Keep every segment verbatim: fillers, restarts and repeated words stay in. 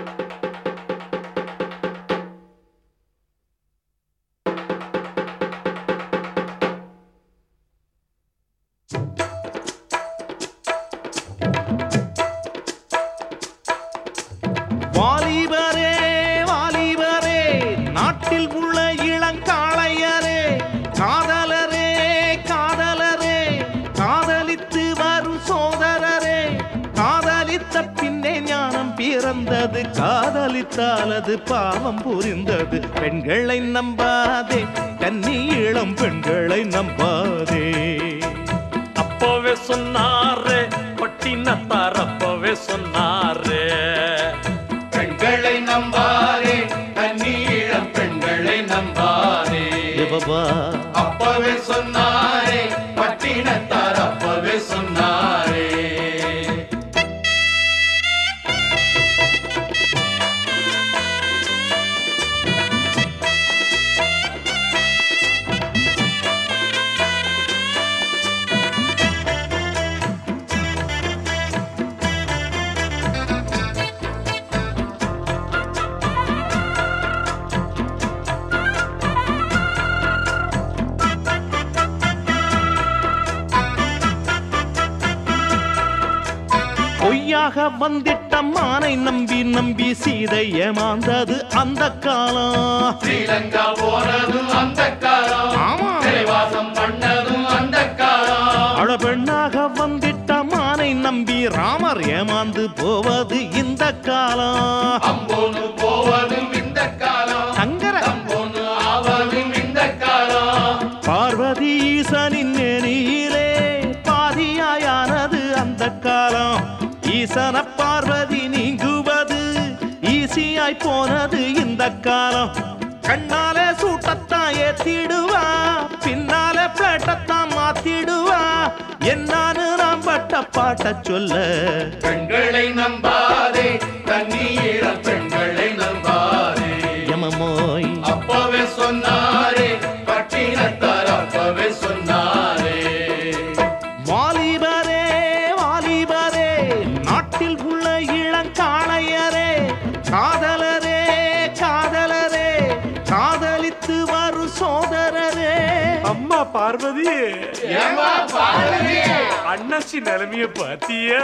வாலிபரே வாலிபரே நாட்டில் உள்ள இளங்காளையரே காதலரே காதலரே காதலித்து வரும் சோதரரே காதலித்த பின்னே ஞானம் பிறந்தது காதலித்தால் அது பாவம் புரிந்தது பெண்களை நம்பாதே கன்னி இளம் பெண்களை நம்பாதே அப்பவே சொன்னாரே பட்டினத்தார் அப்பவே சொன்னாரே பெண்களை நம்பாதே கன்னி இளம் பெண்களை நம்பாதே அப்பவே சொன்னாரே பட்டினத்தார் அப்பவே சொன்னாரே பொய்யாக வந்திட்ட மானை நம்பி நம்பி சீதை ஏமாந்தது அந்த காலம் ஸ்ரீலங்கா போனதும் அந்த காலம் சிறைவாசம் பண்ணதும் அந்த காலம் அழ பெண்ணாக வந்திட்ட மானை நம்பி ராமர் ஏமாந்து போவது இந்த காலம் அம்போனு போவதும் இந்த காலம் சங்கர அம்போனு ஆவதும் இந்த காலம் பார்வதி ஈசனின் நெறியிலே பாதியாயானது அந்த காலம் ஈசன பார்வதி நீங்குவது ஈசியாய் போனது இந்த காலம் கண்ணாலே சூட்டத்தான் ஏத்திடுவா பின்னாலே பிளேட்டத்தான் மாத்திடுவா என்னான்னு நாம் பட்ட பாட்ட சொல்ல பெண்களை நம்பாதே கன்னி இளம் பெண்களை நம்பாதே யமமோய் அப்பவே சொன்னாரே பட்டினத்தார் அப்பவே சொன்னாரே வாலிபரே வாலிபரே நாட்டில் உள்ள இளங்காளையரே காதலரே காதலரே காதலித்து வரும் சோதரரே அம்மா பார்வதி ஏம்மா பார்வதி அண்ணாச்சி நிலைமைய பாத்தியா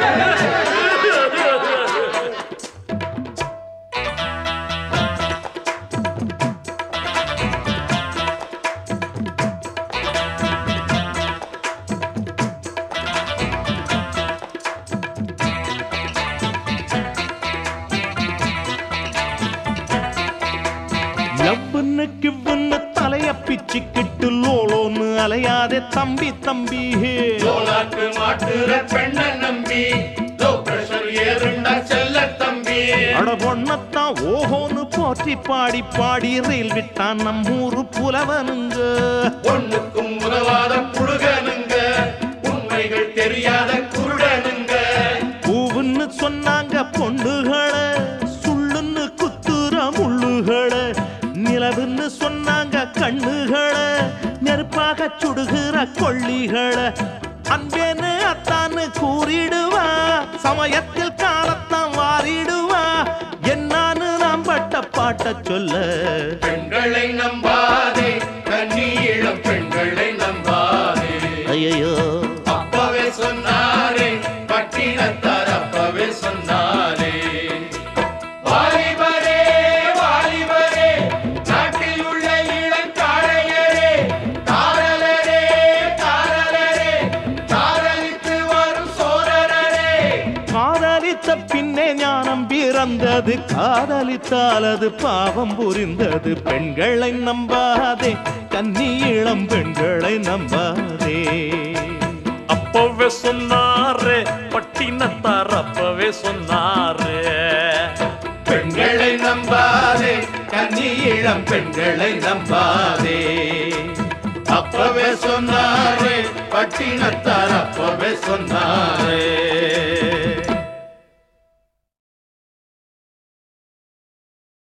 லவ்வுன்னு கிவ்வுன்னு தலைய பிச்சுக்கிட்டு லோலோன்னு அலையாதே தம்பி தம்பி சோலாக்கு மாட்டுற பெண்ண நம்பி லோ பிரஷர் ஏறுண்டா செல்ல தம்பி அட பொண்ணத்தான் ஓஹோன்னு போற்றி பாடி பாடி ரயில் விட்டான் நம்மூரு புலவனுங்க பொண்ணுக்கும் உதவாத புழுகனுங்க உண்மைகள் தெரியாத குருடனுங்க பூவுன்னு சொன்னாங்க பொண்ணுகளை சுள்ளுன்னு குத்துற முள்ளுகளை நிலவுன்னு சொன்னாங்க கண்ணுகளை நெருப்பாக சுடுகிற கொள்ளிகளை அன்பேன்னு அத்தான்னு கூறிடுவா சமயத்தில் காலத்தான் வாரிடுவா என்னான்னு நாம் பட்ட பாட்ட சொல்ல பெண்களை நம்பாதே கன்னி இளம் பெண்களை நம்பாதே ஐயோ அப்பவே சொன்னாரே பட்டினத்தார் அப்பவே சொன்னாரே வாலிபரே வாலிபரே நாட்டில் உள்ள இளங்காளையரே காதலரே காதலரே காதலித்து வரும் சோதரரே காதலித்த பின்னே ஞானம் பிறந்தது காதலித்தால் அது பாவம் புரிந்தது பெண்களை நம்பாதே கன்னி இளம் பெண்களை நம்பாதே அப்பவே சொன்னாரே பட்டினத்தார் அப்பவே சொன்னாரே பெண்களை நம்பாதே கன்னி இளம் பெண்களை நம்பாதே அப்பவே சொன்னாரே பட்டினத்தார் அப்பவே சொன்னாரே